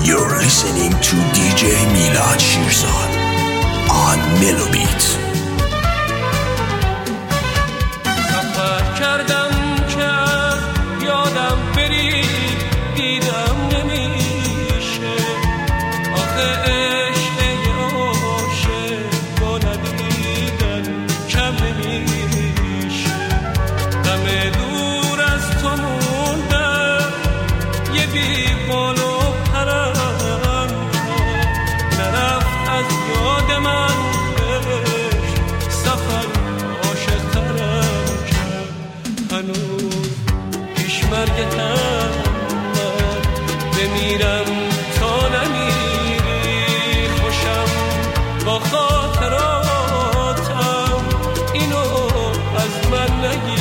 You're listening to DJ Milad Shirzad on Melobeat. سفر کردم که یادم بری دیدم نمیشه آخه عشق عاشق با ندیدن کم نمیشه غم دور از تو موندم یه بی بال و پرم نرفت از یاد من سفر عاشق ترم کرد هنوز پیش مرگتم من بمیرم تا نمیری خوشم با خاطراتم اینو از من نگیری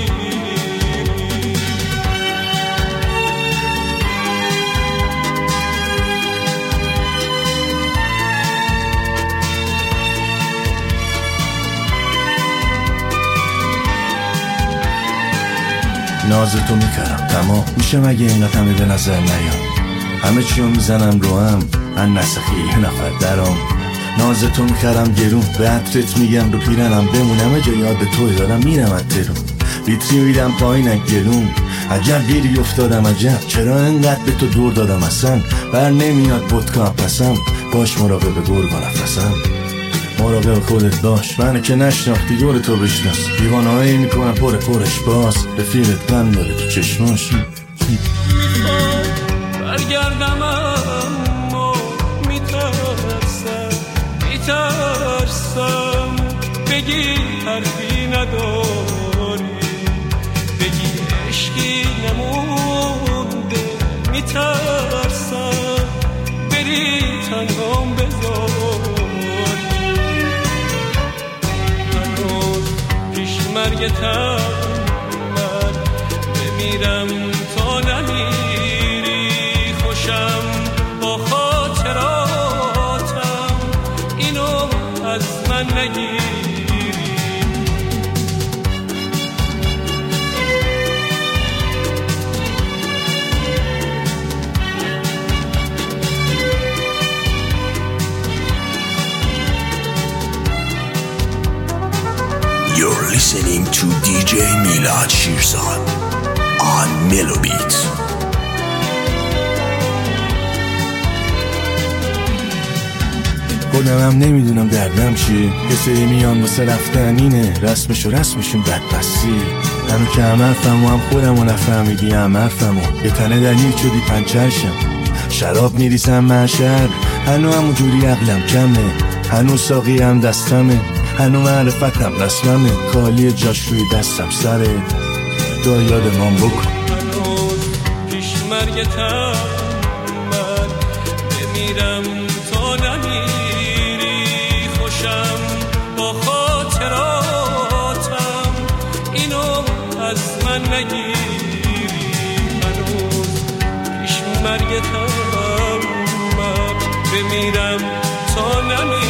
نازتو میکرم تمام میشه مگه این همه به نظر نیام همه چیو میزنم رو من نسخی یه نفر درام نازتو میکرم گرون به عطرت میگم رو پیرنم بمونم جا یاد توی دارم میرم اترون ویتری میدم پایینک گلون عجب گیری افتادم عجب چرا انقدر به تو دور دادم اصلا بر نمیاد vodka پسم باش مراقب گرگ و نفسم مراقب خودت باش منو که نشناختی دور تو بشناس دیوانهایی میکنم پرش باز رفیقت غم داره تو چشماش میخوام برگردم اما میترسم بگی حرفی نداری بگی عشقی نمونده میترسم بری تنهام بذاری هنوز پیش مرگتم من بمیرم تا نمیری خوشم با خاطراتم اینو از من نگیری You're listening to DJ Milad Shirzad on Melobeat. خودمم نمیدونم دردم چیه یه سری میان واسه رفتن اینه رسمشون بدبستی همه که هم حرفمو هم خودمو نفهمیدی هم حرفمو یه تنه دلیل شدی پنچرشم شراب میریزم محشر هنو همونجوری عقلم کمه هنو ساقی هم دستمه هنو معرفتم رسممه خالی جاش روی دستم سره دا یادمان بکن هنوز پیش مرگتم من بمیرم تا نمیری خوشم با خاطراتم اینو از من نگیری هنوز پیش مرگتم من بمیرم تا نمیری